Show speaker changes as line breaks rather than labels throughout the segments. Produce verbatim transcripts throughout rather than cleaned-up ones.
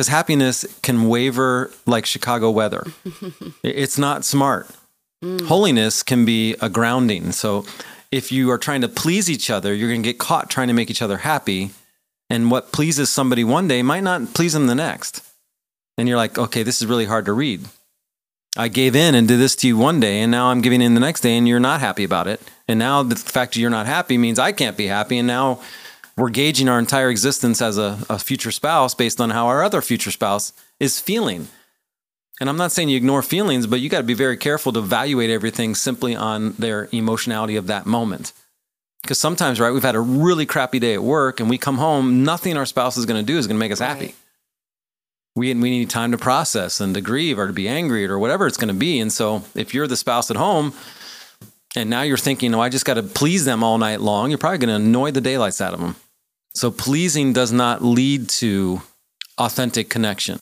because happiness can waver like Chicago weather. It's not smart. Mm. Holiness can be a grounding. So if you are trying to please each other, you're going to get caught trying to make each other happy. And what pleases somebody one day might not please them the next. And you're like, okay, this is really hard to read. I gave in and did this to you one day, and now I'm giving in the next day, and you're not happy about it. And now the fact that you're not happy means I can't be happy. And now we're gauging our entire existence as a, a future spouse based on how our other future spouse is feeling. And I'm not saying you ignore feelings, but you got to be very careful to evaluate everything simply on their emotionality of that moment. Because sometimes, right, we've had a really crappy day at work and we come home, nothing our spouse is going to do is going to make us happy.
Right.
We, we need time to process and to grieve or to be angry or whatever it's going to be. And so if you're the spouse at home and now you're thinking, oh, I just got to please them all night long, you're probably going to annoy the daylights out of them. So pleasing does not lead to authentic connection.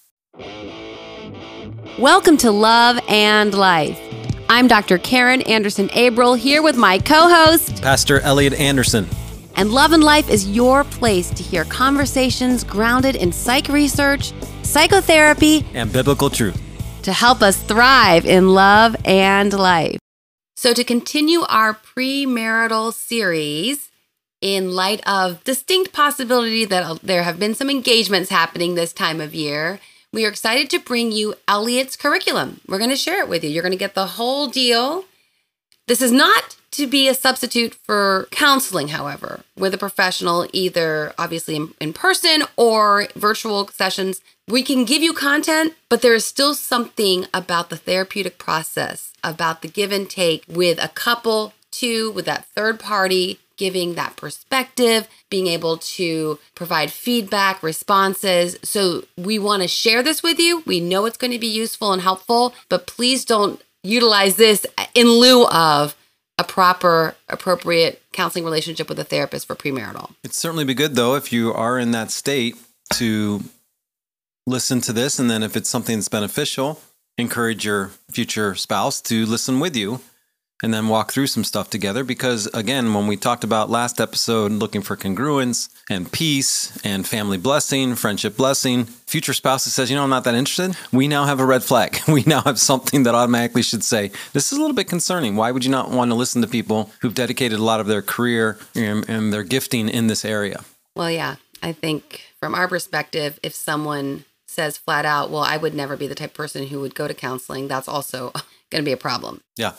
Welcome to Love and Life. I'm Doctor Karen Anderson Abril, here with my co-host,
Pastor Elliot Anderson.
And Love and Life is your place to hear conversations grounded in psych research, psychotherapy,
and biblical truth
to help us thrive in love and life. So to continue our premarital series, in light of distinct possibility that there have been some engagements happening this time of year, we are excited to bring you Elliot's curriculum. We're going to share it with you. You're going to get the whole deal. This is not to be a substitute for counseling, however, with a professional, either obviously in, in person or virtual sessions. We can give you content, but there is still something about the therapeutic process, about the give and take with a couple, two, with that third party, giving that perspective, being able to provide feedback, responses. So we want to share this with you. We know it's going to be useful and helpful, but please don't utilize this in lieu of a proper, appropriate counseling relationship with a therapist for premarital.
It'd certainly be good, though, if you are in that state to listen to this. And then if it's something that's beneficial, encourage your future spouse to listen with you and then walk through some stuff together. Because again, when we talked about last episode, looking for congruence and peace and family blessing, friendship blessing, future spouse that says, you know, I'm not that interested, we now have a red flag. We now have something that automatically should say, this is a little bit concerning. Why would you not want to listen to people who've dedicated a lot of their career and, and their gifting in this area?
Well, yeah, I think from our perspective, if someone says flat out, well, I would never be the type of person who would go to counseling, that's also going to be a problem.
Yeah.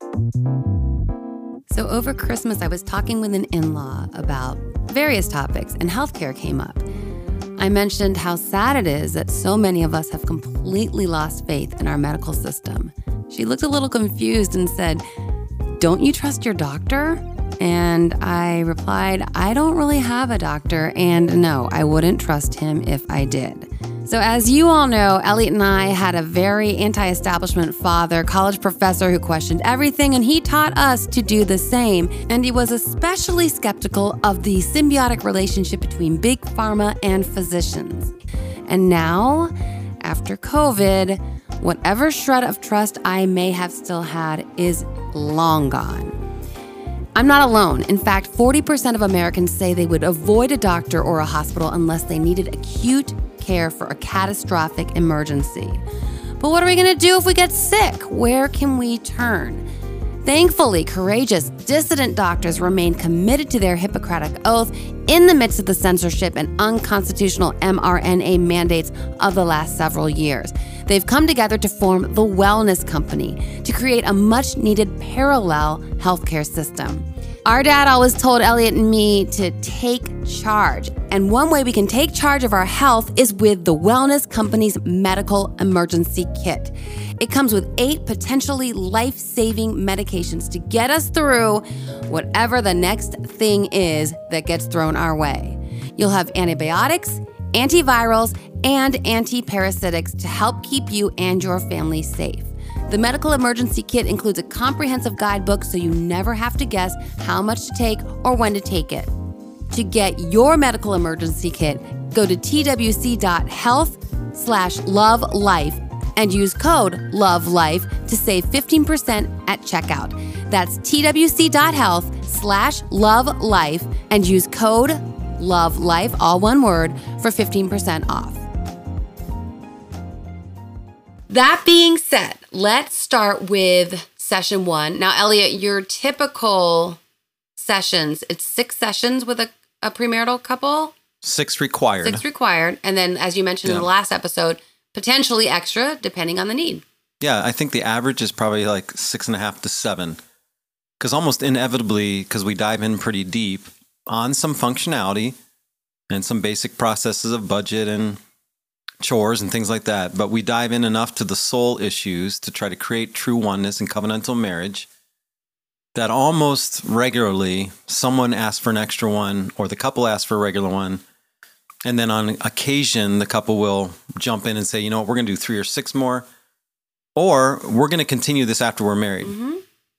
So over Christmas, I was talking with an in-law about various topics, and healthcare came up. I mentioned how sad it is that so many of us have completely lost faith in our medical system. She looked a little confused and said, "Don't you trust your doctor?" And I replied, "I don't really have a doctor, and no, I wouldn't trust him if I did." So as you all know, Elliot and I had a very anti-establishment father, college professor who questioned everything, and he taught us to do the same. And he was especially skeptical of the symbiotic relationship between big pharma and physicians. And now, after COVID, whatever shred of trust I may have still had is long gone. I'm not alone. In fact, forty percent of Americans say they would avoid a doctor or a hospital unless they needed acute care for a catastrophic emergency. But what are we going to do if we get sick? Where can we turn? Thankfully, courageous, dissident doctors remain committed to their Hippocratic oath in the midst of the censorship and unconstitutional M R N A mandates of the last several years. They've come together to form the Wellness Company to create a much-needed parallel healthcare system. Our dad always told Elliot and me to take charge. And one way we can take charge of our health is with the Wellness Company's Medical Emergency Kit. It comes with eight potentially life-saving medications to get us through whatever the next thing is that gets thrown our way. You'll have antibiotics, antivirals, and antiparasitics to help keep you and your family safe. The Medical Emergency Kit includes a comprehensive guidebook so you never have to guess how much to take or when to take it. To get your Medical Emergency Kit, go to twc.health slash love life and use code LOVELIFE to save fifteen percent at checkout. That's twc.health slash love life and use code LOVELIFE, all one word, for fifteen percent off. That being said, let's start with session one. Now, Elliot, your typical sessions, it's six sessions with a, a premarital couple?
Six required.
Six required. And then, as you mentioned yeah. in the last episode, potentially extra depending on the need.
Yeah, I think the average is probably like six and a half to seven. Because almost inevitably, because we dive in pretty deep on some functionality and some basic processes of budget and chores and things like that, but we dive in enough to the soul issues to try to create true oneness and covenantal marriage that almost regularly someone asks for an extra one or the couple asks for a regular one. And then on occasion, the couple will jump in and say, you know what, we're going to do three or six more, or we're going to continue this after we're married. Mm-hmm.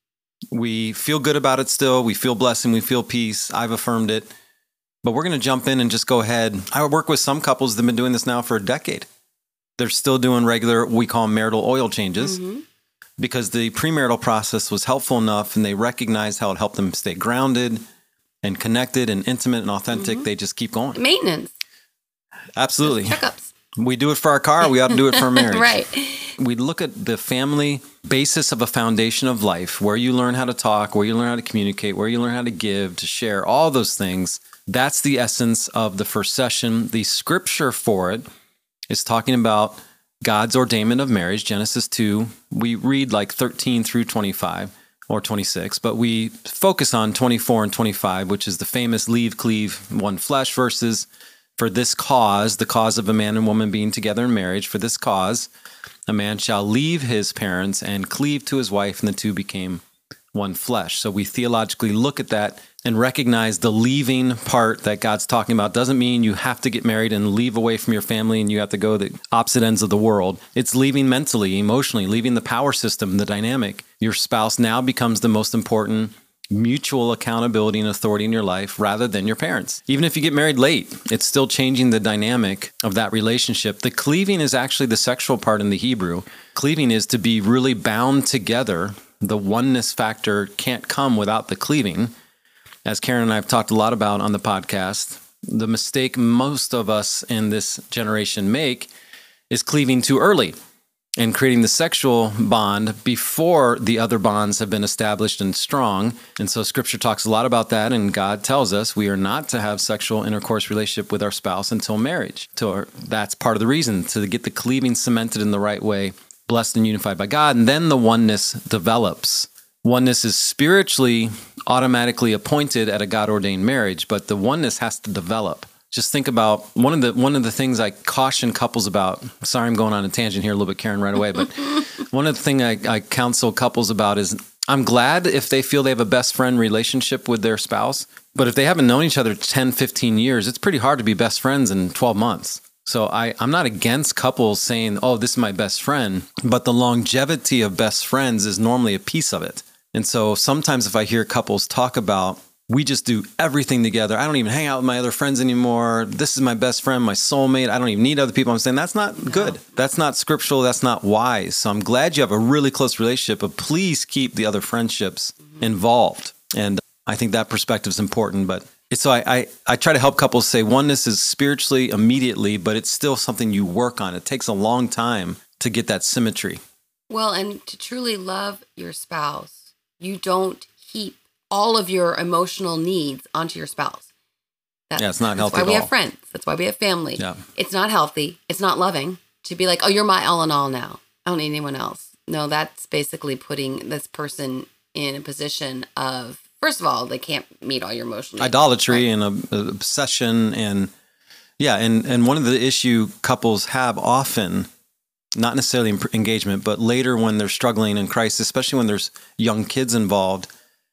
We feel good about it still. We feel blessing. We feel peace. I've affirmed it. But we're going to jump in and just go ahead. I work with some couples that have been doing this now for a decade. They're still doing regular, we call them marital oil changes, mm-hmm. because the premarital process was helpful enough and they recognized how it helped them stay grounded and connected and intimate and authentic. Mm-hmm. They just keep going.
Maintenance.
Absolutely.
Just checkups.
We do it for our car. We ought to do it for our marriage.
Right.
We look at the family basis of a foundation of life, where you learn how to talk, where you learn how to communicate, where you learn how to give, to share, all those things. That's the essence of the first session. The scripture for it is talking about God's ordainment of marriage, Genesis two. We read like thirteen through twenty-five or twenty-six, but we focus on twenty-four and twenty-five, which is the famous leave, cleave, one flesh verses. For this cause, the cause of a man and woman being together in marriage, for this cause, a man shall leave his parents and cleave to his wife, and the two became one flesh. So we theologically look at that and recognize the leaving part that God's talking about doesn't mean you have to get married and leave away from your family and you have to go the opposite ends of the world. It's leaving mentally, emotionally, leaving the power system, the dynamic. Your spouse now becomes the most important mutual accountability and authority in your life rather than your parents. Even if you get married late, it's still changing the dynamic of that relationship. The cleaving is actually the sexual part in the Hebrew. Cleaving is to be really bound together. The oneness factor can't come without the cleaving. As Karen and I have talked a lot about on the podcast, the mistake most of us in this generation make is cleaving too early and creating the sexual bond before the other bonds have been established and strong. And so scripture talks a lot about that, and God tells us we are not to have sexual intercourse relationship with our spouse until marriage. So that's part of the reason, to get the cleaving cemented in the right way, blessed and unified by God, and then the oneness develops. Oneness is spiritually automatically appointed at a God-ordained marriage, but the oneness has to develop. Just think about one of the one of the things I caution couples about. Sorry, I'm going on a tangent here a little bit, Karen, right away. But one of the things I, I counsel couples about is I'm glad if they feel they have a best friend relationship with their spouse. But if they haven't known each other ten, fifteen years, it's pretty hard to be best friends in twelve months. So I, I'm not against couples saying, oh, this is my best friend. But the longevity of best friends is normally a piece of it. And so sometimes if I hear couples talk about, we just do everything together. I don't even hang out with my other friends anymore. This is my best friend, my soulmate. I don't even need other people. I'm saying that's not no. good. That's not scriptural. That's not wise. So I'm glad you have a really close relationship, but please keep the other friendships mm-hmm. involved. And I think that perspective is important. But it's, so I, I, I try to help couples say oneness is spiritually immediately, but it's still something you work on. It takes a long time to get that symmetry.
Well, and to truly love your spouse, you don't heap all of your emotional needs onto your spouse. That's,
yeah, it's not healthy.
That's why we
all.
have friends. That's why we have family.
Yeah.
It's not healthy. It's not loving to be like, oh, you're my all in all now. I don't need anyone else. No, that's basically putting this person in a position of, first of all, they can't meet all your emotional needs.
Idolatry right. and a, a obsession. And yeah, and, and one of the issue couples have often, not necessarily in engagement, but later when they're struggling in crisis, especially when there's young kids involved,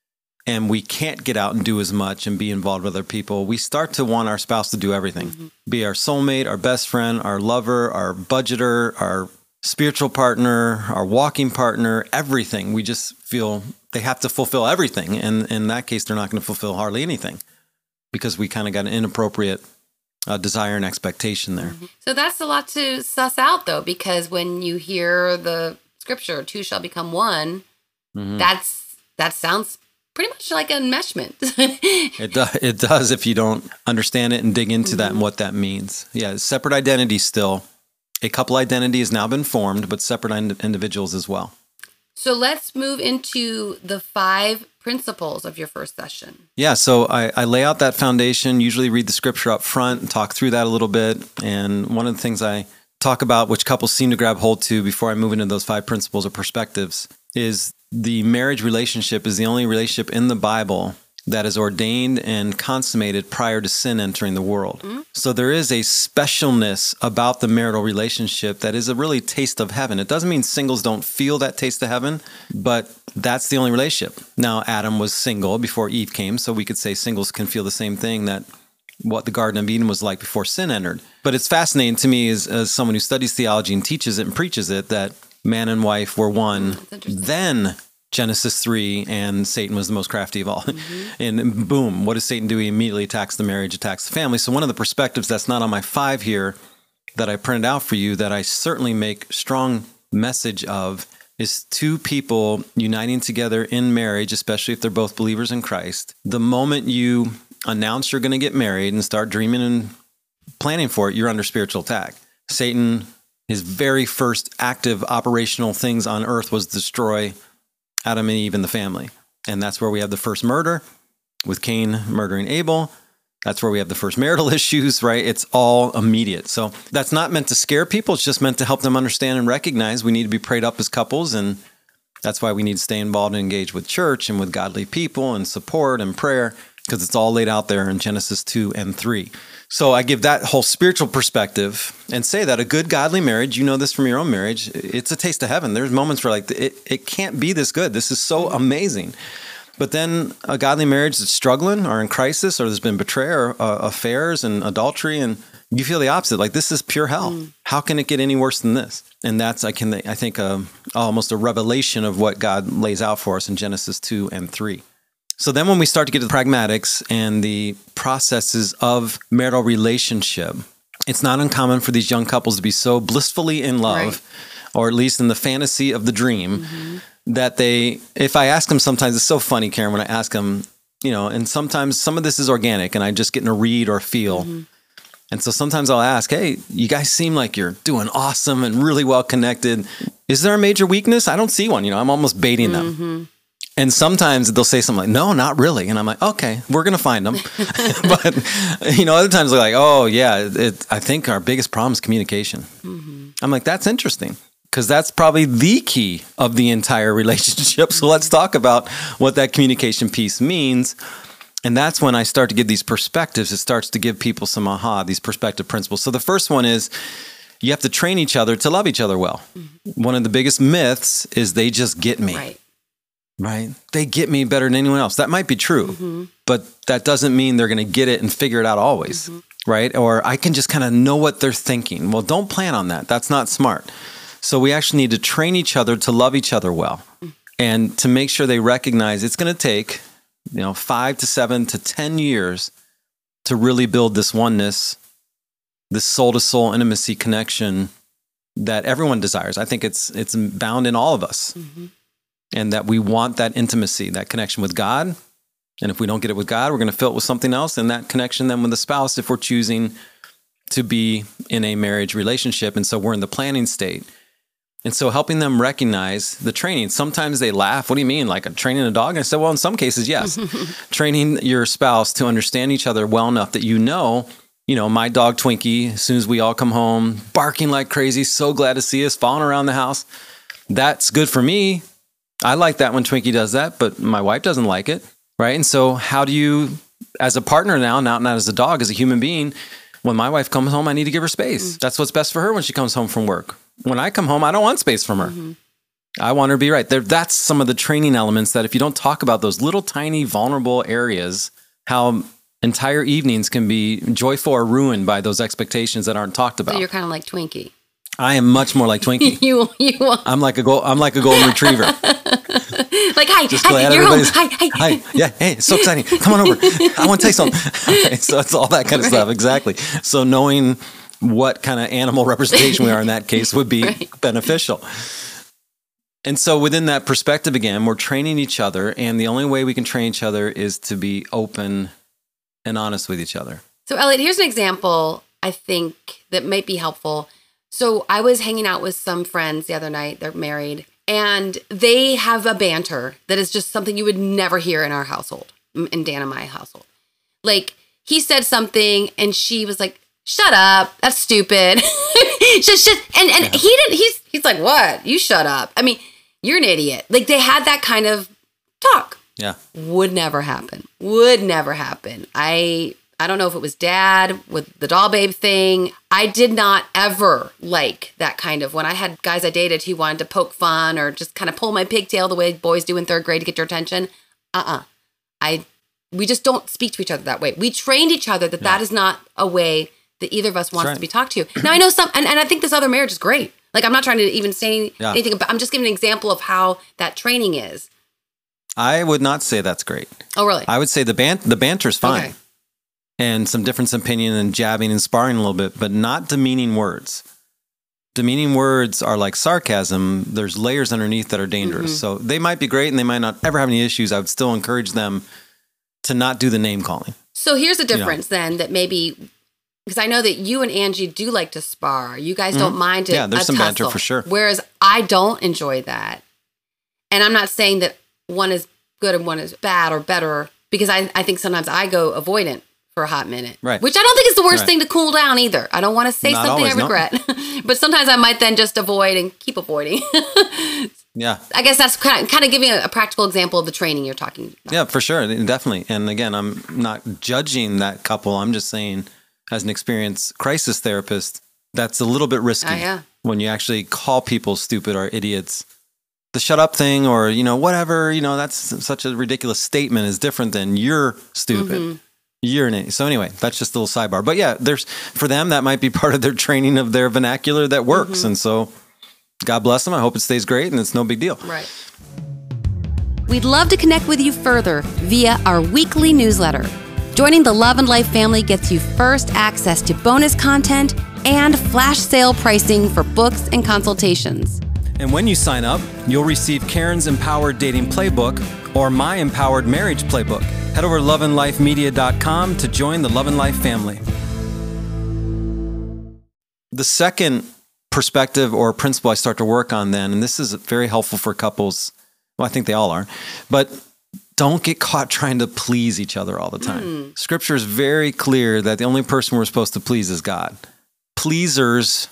and we can't get out and do as much and be involved with other people, we start to want our spouse to do everything. Mm-hmm. Be our soulmate, our best friend, our lover, our budgeter, our spiritual partner, our walking partner, everything. We just feel they have to fulfill everything. And in that case, they're not going to fulfill hardly anything because we kind of got an inappropriate uh, desire and expectation there.
Mm-hmm. So that's a lot to suss out, though, because when you hear the scripture, two shall become one, mm-hmm. that's that sounds pretty much like enmeshment.
it, do, it does if you don't understand it and dig into mm-hmm. that and what that means. Yeah, separate identity still. A couple identity has now been formed, but separate ind- individuals as well.
So let's move into the five principles of your first session.
Yeah, so I, I lay out that foundation, usually read the scripture up front and talk through that a little bit. And one of the things I talk about, which couples seem to grab hold to before I move into those five principles or perspectives, is the marriage relationship is the only relationship in the Bible that is ordained and consummated prior to sin entering the world. Mm-hmm. So there is a specialness about the marital relationship that is a really taste of heaven. It doesn't mean singles don't feel that taste of heaven, but that's the only relationship. Now, Adam was single before Eve came, so we could say singles can feel the same thing, that what the Garden of Eden was like before sin entered. But it's fascinating to me as, as someone who studies theology and teaches it and preaches it, that man and wife were one. Then Genesis three, and Satan was the most crafty of all. Mm-hmm. And boom, what does Satan do? He immediately attacks the marriage, attacks the family. So one of the perspectives that's not on my five here that I printed out for you that I certainly make strong message of is two people uniting together in marriage, especially if they're both believers in Christ. The moment you announce you're going to get married and start dreaming and planning for it, you're under spiritual attack. Satan, his very first active operational things on earth was destroy Adam and Eve and the family. And that's where we have the first murder with Cain murdering Abel. That's where we have the first marital issues, right? It's all immediate. So that's not meant to scare people. It's just meant to help them understand and recognize we need to be prayed up as couples. And that's why we need to stay involved and engage with church and with godly people and support and prayer, because it's all laid out there in Genesis two and three. So I give that whole spiritual perspective and say that a good godly marriage, you know this from your own marriage, it's a taste of heaven. There's moments where like, it, it can't be this good. This is so amazing. But then a godly marriage that's struggling or in crisis, or there's been betrayal or uh, affairs and adultery, and you feel the opposite. Like, this is pure hell. Mm. How can it get any worse than this? And that's, I can, I think, uh, almost a revelation of what God lays out for us in Genesis two and three. So then when we start to get to the pragmatics and the processes of marital relationship, it's not uncommon for these young couples to be so blissfully in love, right, or at least in the fantasy of the dream, mm-hmm, that they, if I ask them sometimes, it's so funny, Karen, when I ask them, you know, and sometimes some of this is organic and I just get in a read or feel. Mm-hmm. And so sometimes I'll ask, hey, you guys seem like you're doing awesome and really well connected. Is there a major weakness? I don't see one. You know, I'm almost baiting them. Mm-hmm. And sometimes they'll say something like, no, not really. And I'm like, okay, we're going to find them. But, you know, other times they're like, oh, yeah, it, I think our biggest problem is communication. Mm-hmm. I'm like, that's interesting, because that's probably the key of the entire relationship. So let's talk about what that communication piece means. And that's when I start to give these perspectives. It starts to give people some aha, these perspective principles. So the first one is you have to train each other to love each other well. Mm-hmm. One of the biggest myths is they just get me.
Right.
Right? They get me better than anyone else. That might be true, mm-hmm, but that doesn't mean they're going to get it and figure it out always, mm-hmm, right? Or I can just kind of know what they're thinking. Well, don't plan on that. That's not smart. So we actually need to train each other to love each other well, mm-hmm, and to make sure they recognize it's going to take, you know, five to seven to ten years to really build this oneness, this soul-to-soul intimacy connection that everyone desires. I think it's it's bound in all of us. Mm-hmm. And that we want that intimacy, that connection with God. And if we don't get it with God, we're going to fill it with something else. And that connection then with the spouse, if we're choosing to be in a marriage relationship. And so we're in the planning state. And so helping them recognize the training. Sometimes they laugh. What do you mean? Like a training a dog? And I said, well, in some cases, yes. Training your spouse to understand each other well enough that you know, you know, my dog Twinkie, as soon as we all come home, barking like crazy, so glad to see us, following around the house. That's good for me. I like that when Twinkie does that, but my wife doesn't like it, right? And so how do you, as a partner now, not, not as a dog, as a human being, when my wife comes home, I need to give her space. Mm-hmm. That's what's best for her when she comes home from work. When I come home, I don't want space from her. Mm-hmm. I want her to be right there. That's some of the training elements that if you don't talk about those little tiny vulnerable areas, how entire evenings can be joyful or ruined by those expectations that aren't talked about.
So you're kind of like Twinkie.
I am much more like Twinkie.
you, you.
I'm like a gold. I'm like a golden retriever.
Like, hi,
Just
hi,
glad
you're home. Hi, hi,
hi. Yeah, hey, it's so exciting. Come on over. I want to tell you something. Okay, so it's all that kind of right. stuff. Exactly. So knowing what kind of animal representation we are in that case would be right. beneficial. And so within that perspective, again, we're training each other, and the only way we can train each other is to be open and honest with each other.
So, Elliot, here's an example I think that might be helpful. So I was hanging out with some friends the other night. They're married. And they have a banter that is just something you would never hear in our household, in Dan and my household. Like, he said something and she was like, shut up. That's stupid. just, just, and and yeah. he didn't, he's, he's like, what? You shut up. I mean, you're an idiot. Like, they had that kind of talk.
Yeah.
Would never happen. Would never happen. I I don't know if it was Dad with the doll babe thing. I did not ever like that kind of, when I had guys I dated who wanted to poke fun or just kind of pull my pigtail the way boys do in third grade to get your attention. Uh-uh. I we just don't speak to each other that way. We trained each other that yeah. that is not a way that either of us wants right. to be talked to. Now I know some, and, and I think this other marriage is great. Like, I'm not trying to even say yeah. anything about, I'm just giving an example of how that training is.
I would not say that's great.
Oh, really?
I would say the ban- the banter's fine. Okay. And some difference in opinion and jabbing and sparring a little bit, but not demeaning words. Demeaning words are like sarcasm. There's layers underneath that are dangerous. Mm-hmm. So they might be great and they might not ever have any issues. I would still encourage them to not do the name calling.
So here's a difference you know. then that maybe, because I know that you and Angie do like to spar. You guys don't mm-hmm. mind it.
Yeah, there's some tussle, banter for sure.
Whereas I don't enjoy that. And I'm not saying that one is good and one is bad or better, because I, I think sometimes I go avoidant for a hot minute.
Right.
Which I don't think is the worst
right.
thing to cool down either. I don't want to say
Not
something
always,
I regret. No. But sometimes I might then just avoid and keep avoiding.
yeah.
I guess that's kind of, kind of giving a, a practical example of the training you're talking about.
Yeah, for sure. Definitely. And again, I'm not judging that couple. I'm just saying, as an experienced crisis therapist, that's a little bit risky
oh, yeah.
when you actually call people stupid or idiots. The shut up thing or, you know, whatever, you know, that's such a ridiculous statement is different than you're stupid. Mm-hmm. You're an idiot. So anyway, that's just a little sidebar. But yeah, there's for them, that might be part of their training of their vernacular that works. Mm-hmm. And so God bless them. I hope it stays great and it's no big deal.
Right. We'd love to connect with you further via our weekly newsletter. Joining the Love and Life family gets you first access to bonus content and flash sale pricing for books and consultations.
And when you sign up, you'll receive Karen's Empowered Dating Playbook or my Empowered Marriage Playbook. Head over to love and life media dot com to join the Love and Life family. The second perspective or principle I start to work on then, and this is very helpful for couples, well, I think they all are, but don't get caught trying to please each other all the time. Mm. Scripture is very clear that the only person we're supposed to please is God. Pleasers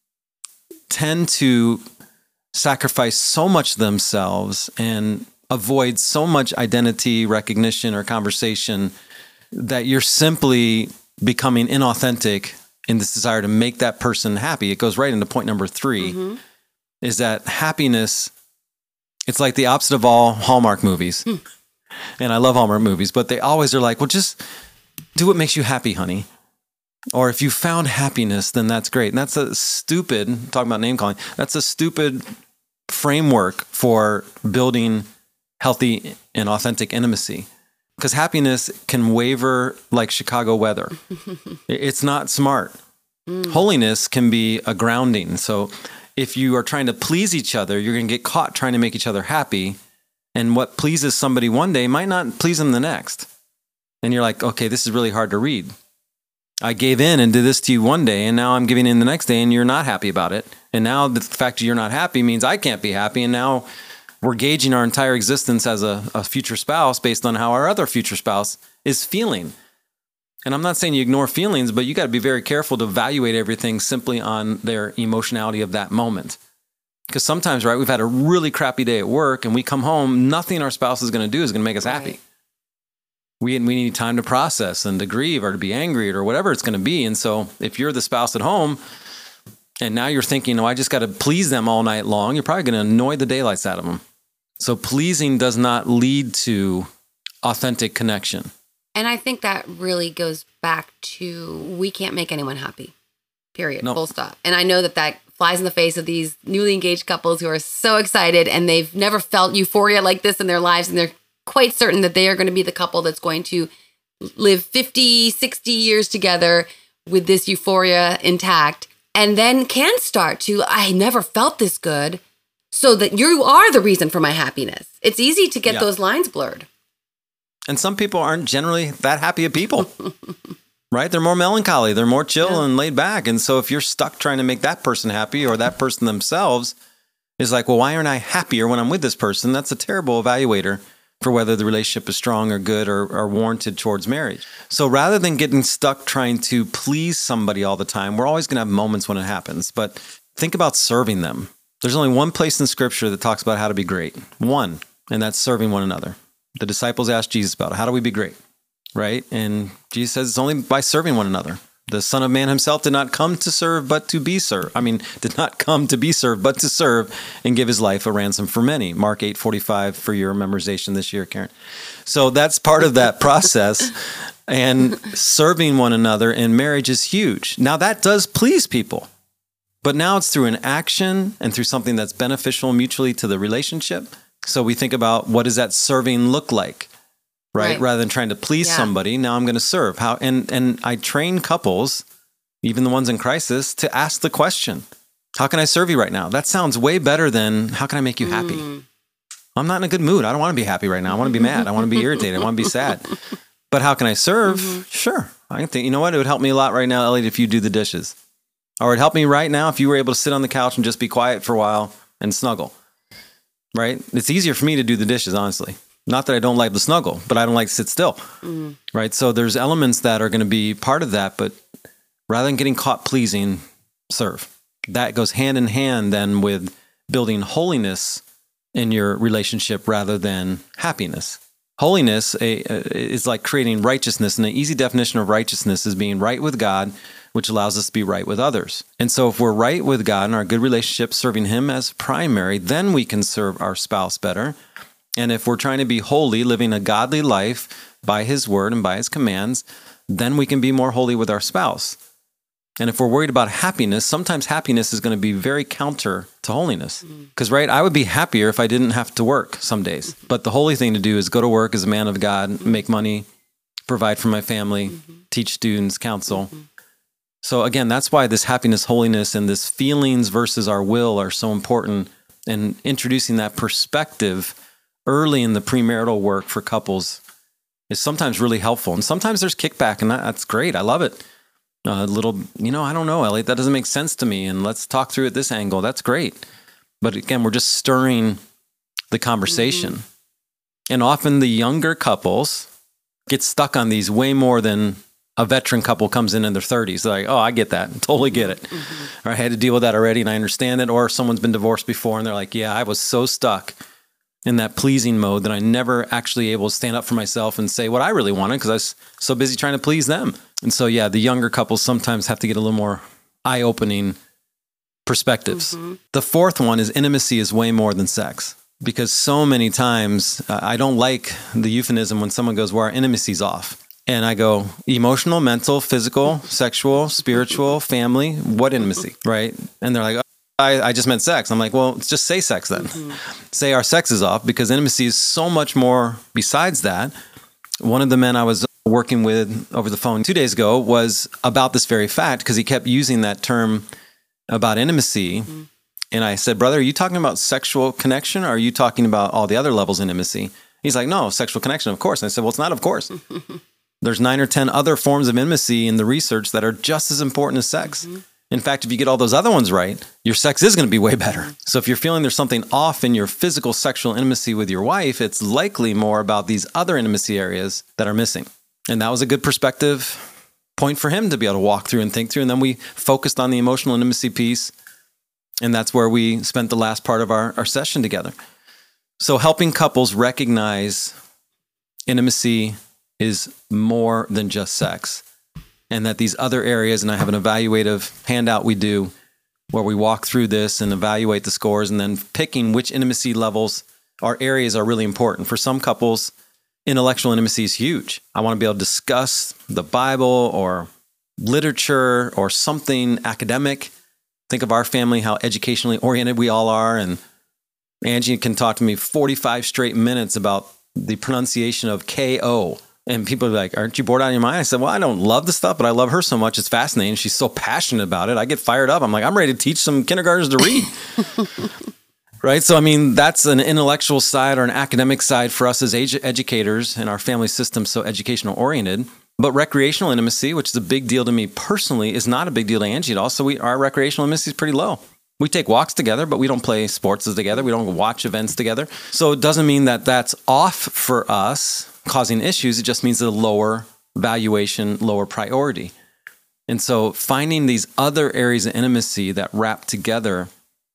tend to sacrifice so much of themselves and avoid so much identity recognition or conversation that you're simply becoming inauthentic in this desire to make that person happy. It goes right into point number three, mm-hmm. is that happiness, it's like the opposite of all Hallmark movies. Mm. And I love Hallmark movies, but they always are like, well, just do what makes you happy, honey. Or if you found happiness, then that's great. And that's a stupid, talking about name calling, that's a stupid framework for building healthy and authentic intimacy. Because happiness can waver like Chicago weather. It's not smart. Mm. Holiness can be a grounding. So if you are trying to please each other, you're going to get caught trying to make each other happy. And what pleases somebody one day might not please them the next. And you're like, okay, this is really hard to read. I gave in and did this to you one day, and now I'm giving in the next day, and you're not happy about it. And now the fact that you're not happy means I can't be happy. And now we're gauging our entire existence as a, a future spouse based on how our other future spouse is feeling. And I'm not saying you ignore feelings, but you got to be very careful to evaluate everything simply on their emotionality of that moment. Because sometimes, right, we've had a really crappy day at work, and we come home, nothing our spouse is going to do is going to make us happy. Right. We, we need time to process and to grieve or to be angry or whatever it's going to be. And so if you're the spouse at home and now you're thinking, oh, I just got to please them all night long, you're probably going to annoy the daylights out of them. So pleasing does not lead to authentic connection. And
I think that really goes back to we can't make anyone happy, period, nope. Full stop. And I know that that flies in the face of these newly engaged couples who are so excited and they've never felt euphoria like this in their lives, and they're quite certain that they are going to be the couple that's going to live fifty, sixty years together with this euphoria intact, and then can start to, I never felt this good, so that you are the reason for my happiness. It's easy to get yeah. those lines blurred.
And some people aren't generally that happy of people. right? They're more melancholy. They're more chill
Yeah.
and laid back. And so if you're stuck trying to make that person happy, or that person themselves is like, well, why aren't I happier when I'm with this person? That's a terrible evaluator for whether the relationship is strong or good or, or warranted towards marriage. So rather than getting stuck trying to please somebody all the time, we're always going to have moments when it happens. But think about serving them. There's only one place in Scripture that talks about how to be great. One, and that's serving one another. The disciples asked Jesus about it. How do we be great? Right? And Jesus says it's only by serving one another. The Son of Man himself did not come to serve, but to be served. I mean, did not come to be served, but to serve and give his life a ransom for many. Mark eight forty-five for your memorization this year, Karen. So that's part of that process. And serving one another in marriage is huge. Now, that does please people. But now it's through an action and through something that's beneficial mutually to the relationship. So we think about, what does that serving look like? Right?
Right.
Rather than trying to please
Yeah.
somebody, now I'm going to serve. How? And and I train couples, even the ones in crisis, to ask the question, how can I serve you right now? That sounds way better than, how can I make you happy?
Mm.
I'm not in a good mood. I don't want to be happy right now. I want to be mad. I want to be irritated. I want to be sad. But how can I serve?
Mm-hmm.
Sure. I can think, you know what? It would help me a lot right now, Elliot, if you do the dishes. Or it'd help me right now if you were able to sit on the couch and just be quiet for a while and snuggle. Right? It's easier for me to do the dishes, honestly. Not that I don't like to snuggle, but I don't like to sit still.
Mm.
Right? So there's elements that are going to be part of that, but rather than getting caught pleasing, serve. That goes hand in hand then with building holiness in your relationship rather than happiness. Holiness a, is like creating righteousness, and an easy definition of righteousness is being right with God, which allows us to be right with others. And so if we're right with God and our good relationship, serving him as primary, then we can serve our spouse better. And if we're trying to be holy, living a godly life by his word and by his commands, then we can be more holy with our spouse. And if we're worried about happiness, sometimes happiness is going to be very counter to holiness. Because, right, I would be happier if I didn't have to work some days. But the holy thing to do is go to work as a man of God, make money, provide for my family, mm-hmm. teach students, counsel. Mm-hmm. So again, that's why this happiness, holiness, and this feelings versus our will are so important. And introducing that perspective early in the premarital work for couples is sometimes really helpful. And sometimes there's kickback, and that, that's great. I love it. A uh, little, you know, I don't know, Elliot, that doesn't make sense to me. And let's talk through it this angle. That's great. But again, we're just stirring the conversation. Mm-hmm. And often the younger couples get stuck on these way more than a veteran couple comes in in their thirties. They're like, oh, I get that. Totally get it. Mm-hmm. Or I had to deal with that already and I understand it. Or someone's been divorced before and they're like, yeah, I was so stuck in that pleasing mode that I never actually able to stand up for myself and say what I really wanted because I was so busy trying to please them. And so, yeah, the younger couples sometimes have to get a little more eye-opening perspectives. Mm-hmm. The fourth one is intimacy is way more than sex. Because so many times, uh, I don't like the euphemism when someone goes, well, our intimacy's off. And I go, emotional, mental, physical, sexual, spiritual, family, what intimacy, right? And they're like, oh, I, I just meant sex. I'm like, well, just say sex then. Mm-hmm. Say our sex is off because intimacy is so much more besides that. One of the men I was working with over the phone two days ago was about this very fact because he kept using that term about intimacy. Mm-hmm. And I said, brother, are you talking about sexual connection or are you talking about all the other levels of intimacy? He's like, no, sexual connection, of course. And I said, well, it's not of course. There's nine or ten other forms of intimacy in the research that are just as important as sex. Mm-hmm. In fact, if you get all those other ones right, your sex is going to be way better. Mm-hmm. So if you're feeling there's something off in your physical sexual intimacy with your wife, it's likely more about these other intimacy areas that are missing. And that was a good perspective point for him to be able to walk through and think through. And then we focused on the emotional intimacy piece. And that's where we spent the last part of our, our session together. So helping couples recognize intimacy is more than just sex. And that these other areas, and I have an evaluative handout we do where we walk through this and evaluate the scores and then picking which intimacy levels or areas are really important. For some couples, intellectual intimacy is huge. I want to be able to discuss the Bible or literature or something academic. Think of our family, how educationally oriented we all are. And Angie can talk to me forty-five straight minutes about the pronunciation of K O. And people are like, aren't you bored out of your mind? I said, well, I don't love the stuff, but I love her so much. It's fascinating. She's so passionate about it. I get fired up. I'm like, I'm ready to teach some kindergartners to read. Right? So, I mean, that's an intellectual side or an academic side for us as age educators and our family system so educational oriented. But recreational intimacy, which is a big deal to me personally, is not a big deal to Angie at all. So we, our recreational intimacy is pretty low. We take walks together, but we don't play sports together. We don't watch events together. So it doesn't mean that that's off for us, causing issues. It just means a lower valuation, lower priority. And so finding these other areas of intimacy that wrap together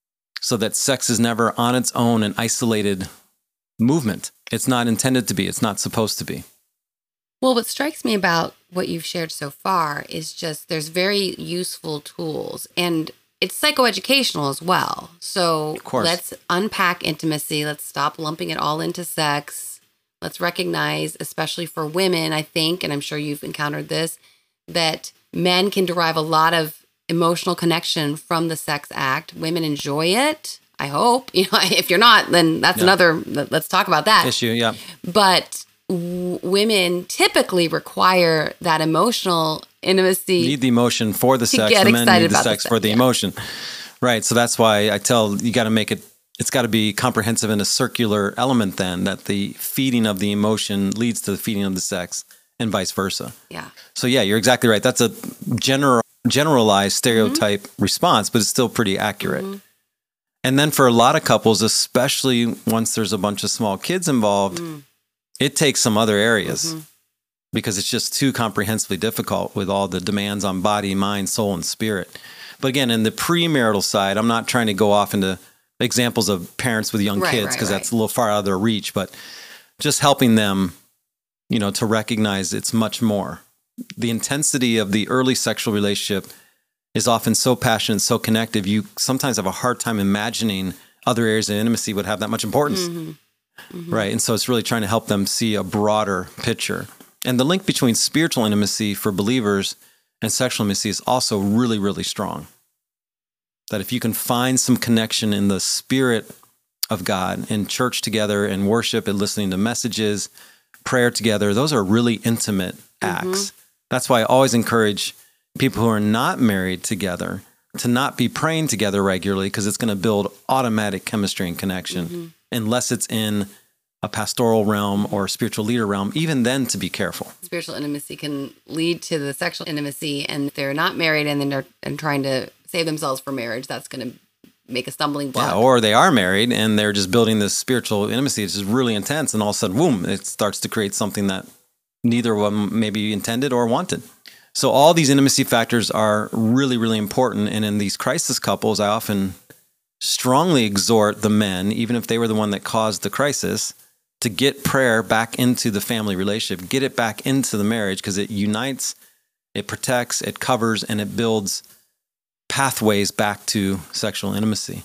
so that sex is never on its own an isolated movement. It's not intended to be. It's not supposed to be.
Well, what strikes me about what you've shared so far is just there's very useful tools, and it's psychoeducational as well. So let's unpack intimacy. Let's stop lumping it all into sex. Let's recognize, especially for women, I think, and I'm sure you've encountered this, that men can derive a lot of emotional connection from the sex act. Women enjoy it, I hope. You know, if you're not, then that's yeah. another, let's talk about that.
Issue, yeah.
But w- women typically require that emotional intimacy.
Need the emotion for the sex.
Get
the men
excited
need the
about
sex
the
for the
yeah.
emotion. Right. So that's why I tell you got to make it, it's got to be comprehensive in a circular element then, that the feeding of the emotion leads to the feeding of the sex and vice versa.
Yeah.
So yeah, you're exactly right. That's a general, generalized stereotype mm-hmm. response, but it's still pretty accurate. Mm-hmm. And then for a lot of couples, especially once there's a bunch of small kids involved, mm. it takes some other areas mm-hmm. because it's just too comprehensively difficult with all the demands on body, mind, soul, and spirit. But again, in the premarital side, I'm not trying to go off into examples of parents with young
right,
kids because
right,
that's right. a little far out of their reach, but just helping them, you know, to recognize it's much more. The intensity of the early sexual relationship is often so passionate, so connective, you sometimes have a hard time imagining other areas of intimacy would have that much importance. Mm-hmm. Mm-hmm. Right. And so it's really trying to help them see a broader picture. And the link between spiritual intimacy for believers and sexual intimacy is also really, really strong. That if you can find some connection in the spirit of God in church together and worship and listening to messages, prayer together, those are really intimate acts. Mm-hmm. That's why I always encourage people who are not married together to not be praying together regularly, because it's going to build automatic chemistry and connection, mm-hmm. unless it's in a pastoral realm or a spiritual leader realm. Even then, to be careful.
Spiritual intimacy can lead to the sexual intimacy, and if they're not married and then they're and trying to save themselves for marriage, that's going to make a stumbling block.
Yeah, or they are married and they're just building this spiritual intimacy. It's just really intense, and all of a sudden, boom, it starts to create something that neither of them maybe intended or wanted. So all these intimacy factors are really, really important. And in these crisis couples, I often strongly exhort the men, even if they were the one that caused the crisis, to get prayer back into the family relationship, get it back into the marriage, because it unites, it protects, it covers, and it builds pathways back to sexual intimacy.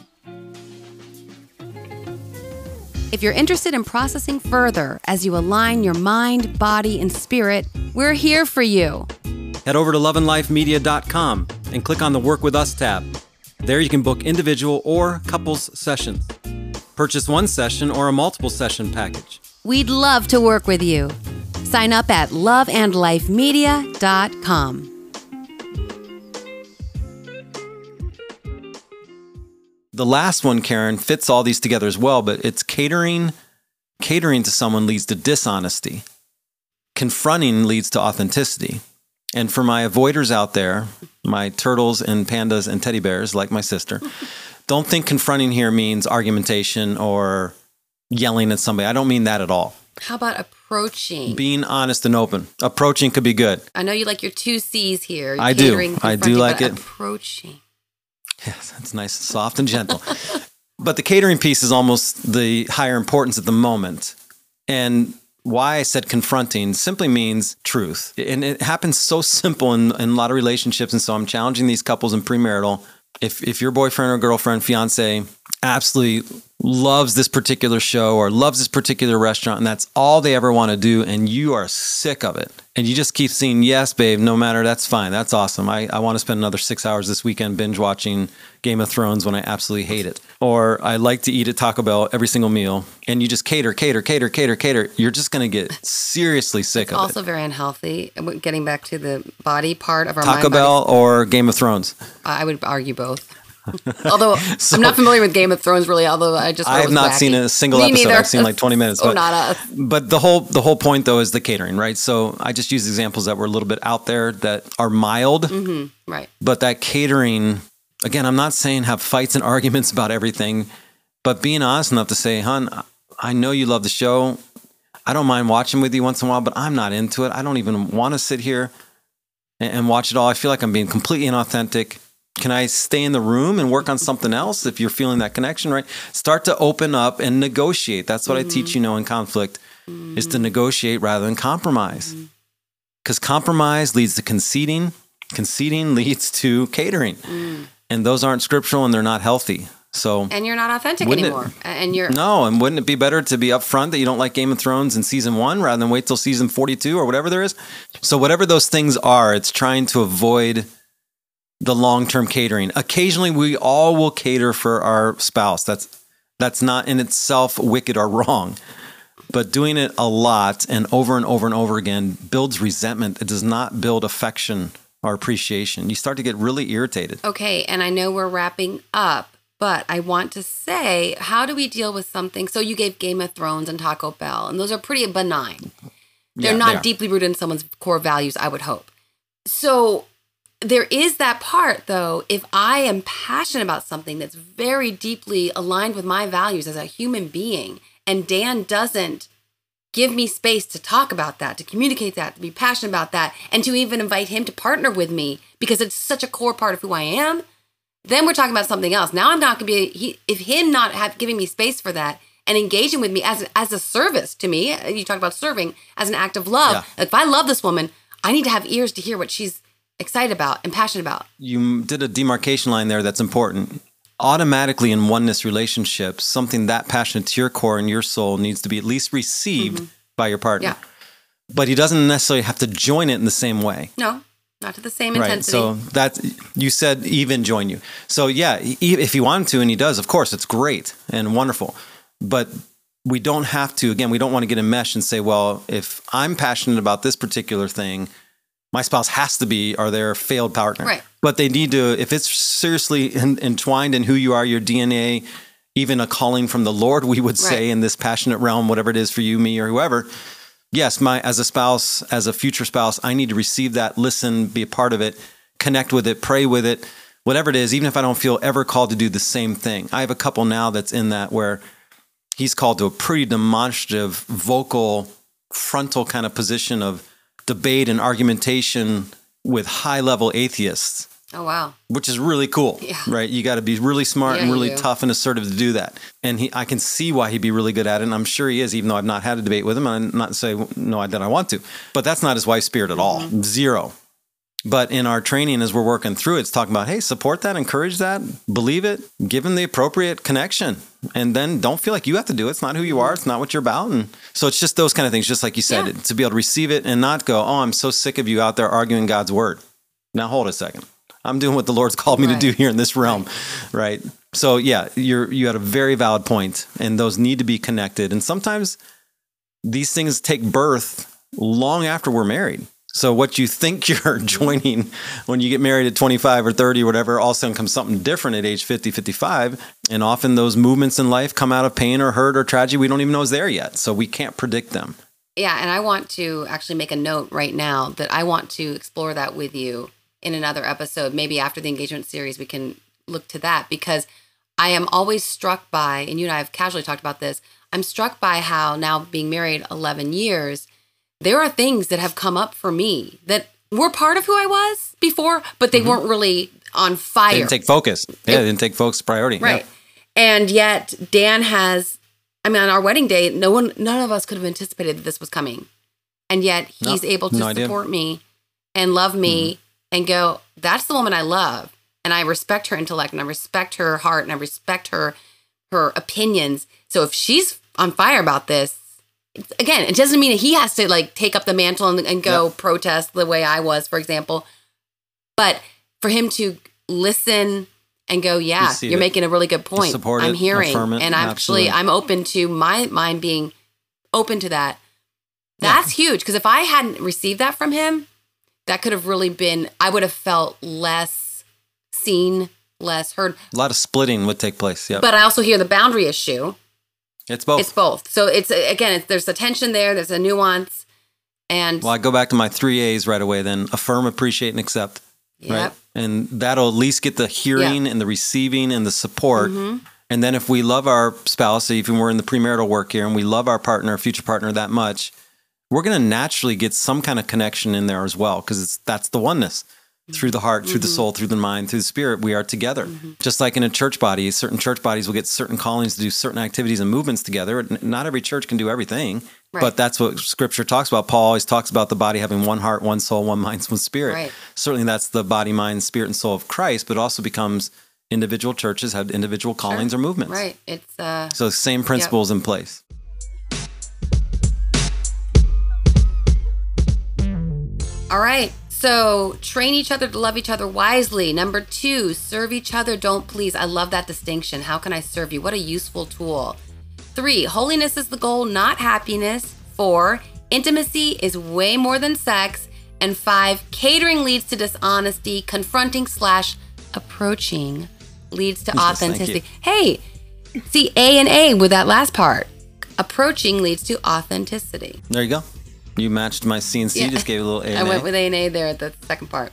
If you're interested in processing further as you align your mind, body, and spirit, we're here for you.
Head over to love and life media dot com and click on the Work With Us tab. There you can book individual or couples sessions. Purchase one session or a multiple session package.
We'd love to work with you. Sign up at love and life media dot com.
The last one, Karen, fits all these together as well, but it's catering. Catering to someone leads to dishonesty. Confronting leads to authenticity. And for my avoiders out there, my turtles and pandas and teddy bears, like my sister, don't think confronting here means argumentation or yelling at somebody. I don't mean that at all.
How about approaching?
Being honest and open. Approaching could be good.
I know you like your two C's here.
I do. I do like it.
Approaching.
Yes, that's nice, soft and gentle. But the catering piece is almost the higher importance at the moment. And why I said confronting simply means truth. And it happens so simple in, in a lot of relationships. And so I'm challenging these couples in premarital. If if your boyfriend or girlfriend, fiance, absolutely loves this particular show or loves this particular restaurant, and that's all they ever want to do, and you are sick of it, and you just keep saying, yes, babe, no matter, that's fine, that's awesome. I, I want to spend another six hours this weekend binge watching Game of Thrones when I absolutely hate it. Or I like to eat at Taco Bell every single meal, and you just cater, cater, cater, cater, cater. You're just going to get seriously sick
it's
of it.
Also very unhealthy. Getting back to the body part of our
Taco
mind,
Bell
body,
or Game of Thrones?
I would argue both. Although
So-
I'm not familiar with Game of Thrones really, although I just
I have not seen a single
Me
episode.
neither.
I've seen like twenty minutes.
Oh,
But,
not us.
but the whole the whole point though is the catering, right? So I just use examples that were a little bit out there that are mild,
Mm-hmm. Right.
but that catering, again, I'm not saying have fights and arguments about everything, but being honest enough to say, hon, I know you love the show. I don't mind watching with you once in a while, but I'm not into it. I don't even want to sit here and, and watch it all. I feel like I'm being completely inauthentic. Can I stay in the room and work on something else if you're feeling that connection, right? Start to open up and negotiate. That's what mm-hmm. I teach, you know, in conflict mm-hmm. is to negotiate rather than compromise. Because mm-hmm. compromise leads to conceding. Conceding leads to catering. Mm. And those aren't scriptural and they're not healthy. So
And you're not authentic anymore. It, and you're
No, and wouldn't it be better to be upfront that you don't like Game of Thrones in season one rather than wait till season forty-two or whatever there is? So whatever those things are, it's trying to avoid the long-term catering. Occasionally, we all will cater for our spouse. That's that's not in itself wicked or wrong. But doing it a lot and over and over and over again builds resentment. It does not build affection or appreciation. You start to get really irritated.
Okay, and I know we're wrapping up, but I want to say, how do we deal with something? So you gave Game of Thrones and Taco Bell, and those are pretty benign. They're
Yeah,
not
they are.
deeply rooted in someone's core values, I would hope. So there is that part, though, if I am passionate about something that's very deeply aligned with my values as a human being, and Dan doesn't give me space to talk about that, to communicate that, to be passionate about that, and to even invite him to partner with me because it's such a core part of who I am, then we're talking about something else. Now I'm not going to be, he, if him not have, giving me space for that and engaging with me as, as a service to me, you talk about serving as an act of love.
Yeah.
If I love this woman, I need to have ears to hear what she's excited about and passionate about.
You did a demarcation line there that's important. Automatically in oneness relationships, something that passionate to your core and your soul needs to be at least received mm-hmm. by your partner.
Yeah.
But he doesn't necessarily have to join it in the same way.
No, not to the same
Right.
intensity.
So that you said even join you. So yeah, e- if he wanted to and he does, of course, it's great and wonderful. But we don't have to, again, we don't want to get enmeshed and say, well, if I'm passionate about this particular thing, my spouse has to be or their failed partner.
Right.
But they need to, if it's seriously en- entwined in who you are, your D N A, even a calling from the Lord, we would say
Right.
in this passionate realm, whatever it is for you, me, or whoever. Yes, my as a spouse, as a future spouse, I need to receive that, listen, be a part of it, connect with it, pray with it, whatever it is, even if I don't feel ever called to do the same thing. I have a couple now that's in that where he's called to a pretty demonstrative, vocal, frontal kind of position of debate and argumentation with high-level atheists,
Oh, wow.
which is really cool,
Yeah.
right? You got to be really smart
Yeah,
and really
you do.
tough and assertive to do that. And he, I can see why he'd be really good at it, and I'm sure he is, even though I've not had a debate with him. And I'm not to say no that I want to, but that's not his wife's spirit at all,
Mm-hmm.
zero. But in our training, as we're working through it, it's talking about, hey, support that, encourage that, believe it, give him the appropriate connection. And then don't feel like you have to do it. It's not who you are. It's not what you're about. And so it's just those kind of things, just like you said,
Yeah.
to be able to receive it and not go, oh, I'm so sick of you out there arguing God's word. Now, hold a second. I'm doing what the Lord's called me
Right.
to do here in this realm, right? So, yeah, you're you had a very valid point, and those need to be connected. And sometimes these things take birth long after we're married. So what you think you're joining when you get married at twenty-five or thirty or whatever, all of a sudden comes something different at age fifty, fifty-five. And often those movements in life come out of pain or hurt or tragedy we don't even know is there yet. So we can't predict them.
Yeah, and I want to actually make a note right now that I want to explore that with you in another episode. Maybe after the engagement series, we can look to that, because I am always struck by, and you and I have casually talked about this, I'm struck by how now being married eleven years, there are things that have come up for me that were part of who I was before, but they mm-hmm. weren't really on fire.
They didn't take focus. Yeah,
it,
they didn't take focus priority.
Right.
Yeah.
And yet Dan has, I mean, on our wedding day, no one, none of us could have anticipated that this was coming. And yet he's
No,
able to
no idea.
support me and love me mm-hmm. and go, that's the woman I love. And I respect her intellect and I respect her heart and I respect her, her opinions. So if she's on fire about this, again, it doesn't mean that he has to like take up the mantle and, and go yep. protest the way I was, for example. But for him to listen and go, yeah, you're it. making a really good point.
Support
I'm
it,
hearing.
affirm it,
and I'm actually, I'm open to my mind being open to that. That's yeah. huge. Because if I hadn't received that from him, that could have really been, I would have felt less seen less heard.
A lot of splitting would take place. Yeah.
But I also hear the boundary issue.
It's both.
It's both. So it's, again, it's, there's a tension there. There's a nuance. And
well, I go back to my three A's right away then. Affirm, appreciate, and accept.
Yep.
Right? And that'll at least get the hearing
yep.
and the receiving and the support. Mm-hmm. And then if we love our spouse, even we're in the premarital work here, and we love our partner, future partner that much, we're going to naturally get some kind of connection in there as well, because it's that's the oneness. Through the heart, through mm-hmm. the soul, through the mind, through the spirit, we are together. Mm-hmm. Just like in a church body, certain church bodies will get certain callings to do certain activities and movements together. Not every church can do everything, right. but that's what Scripture talks about. Paul always talks about the body having one heart, one soul, one mind, one spirit. Right. Certainly that's the body, mind, spirit, and soul of Christ, but it also becomes individual churches have individual callings sure. or movements.
Right. It's uh,
So same principles yep. in place.
All right. So train each other to love each other wisely. Number two, serve each other, don't please. I love that distinction. How can I serve you? What a useful tool. Three, holiness is the goal, not happiness. Four, intimacy is way more than sex. And five, catering leads to dishonesty. Confronting slash approaching leads to yes, authenticity. Hey, see A and A with that last part. Approaching leads to authenticity.
There you go. You matched my C and C, yeah. just gave a little A and A.
I went with A and A there at the second part.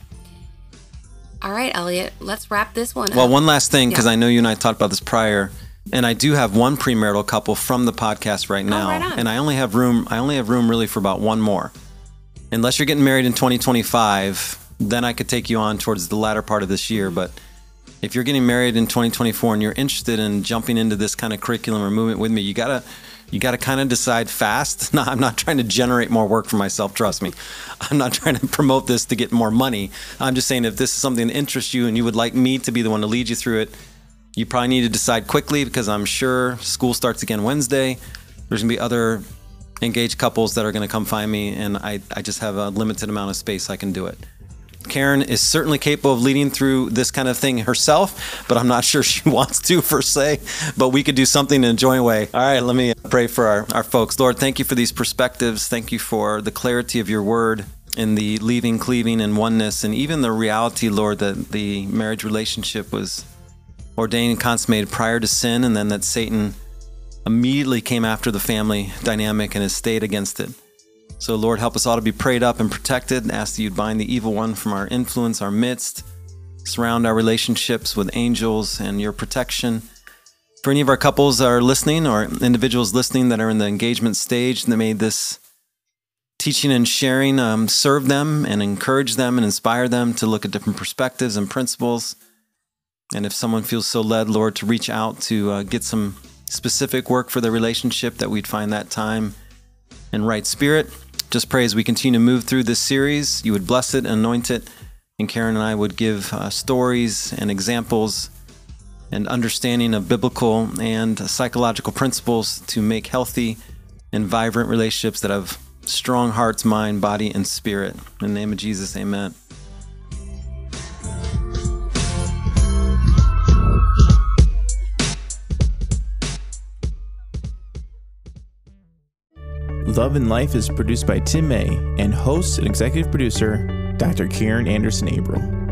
All right, Elliot, let's wrap this one
well, up. Well, one last thing, because
yeah.
I know you and I talked about this prior, and I do have one premarital couple from the podcast right now,
oh, right on.
and I only have room. I only have room really for about one more. Unless you're getting married in twenty twenty-five, then I could take you on towards the latter part of this year. But if you're getting married in twenty twenty-four and you're interested in jumping into this kind of curriculum or movement with me, you gotta. You got to kind of decide fast. No, I'm not trying to generate more work for myself. Trust me. I'm not trying to promote this to get more money. I'm just saying if this is something that interests you and you would like me to be the one to lead you through it, you probably need to decide quickly, because I'm sure school starts again Wednesday. There's going to be other engaged couples that are going to come find me, and I, I just have a limited amount of space I can do it. Karen is certainly capable of leading through this kind of thing herself, but I'm not sure she wants to per se, but we could do something in a joint way. All right, let me pray for our, our folks. Lord, thank you for these perspectives. Thank you for the clarity of your word and the leaving, cleaving, and oneness, and even the reality, Lord, that the marriage relationship was ordained and consummated prior to sin, and then that Satan immediately came after the family dynamic and has stayed against it. So, Lord, help us all to be prayed up and protected, and ask that you'd bind the evil one from our influence, our midst, surround our relationships with angels and your protection. For any of our couples that are listening, or individuals listening that are in the engagement stage, that made this teaching and sharing um, serve them and encourage them and inspire them to look at different perspectives and principles. And if someone feels so led, Lord, to reach out to uh, get some specific work for their relationship, that we'd find that time and right spirit. Just pray as we continue to move through this series, you would bless it and anoint it, and Karen and I would give uh, stories and examples and understanding of biblical and psychological principles to make healthy and vibrant relationships that have strong hearts, mind, body, and spirit. In the name of Jesus, amen.
Love and Life is produced by Tim May and host and executive producer Doctor Karen Anderson Abril.